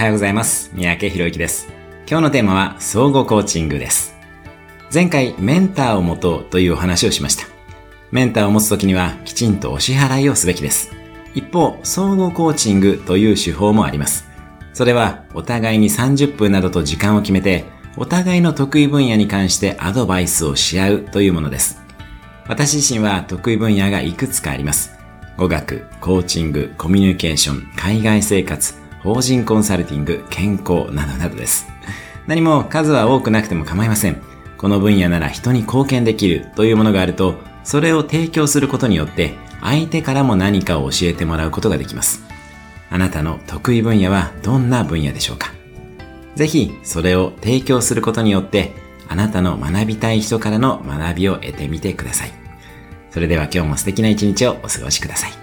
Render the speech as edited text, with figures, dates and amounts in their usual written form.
はようございます。三宅宏之です。今日のテーマは相互コーチングです。前回メンターを持とうというお話をしました。メンターを持つときにはきちんとお支払いをすべきです。一方、相互コーチングという手法もあります。それはお互いに30分などと時間を決めて、お互いの得意分野に関してアドバイスをし合うというものです。私自身は得意分野がいくつかあります。語学、コーチング、コミュニケーション、海外生活、法人コンサルティング、健康などなどです。何も数は多くなくても構いません。この分野なら人に貢献できるというものがあると、それを提供することによって相手からも何かを教えてもらうことができます。あなたの得意分野はどんな分野でしょうか？ぜひそれを提供することによってあなたの学びたい人からの学びを得てみてください。それでは今日も素敵な一日をお過ごしください。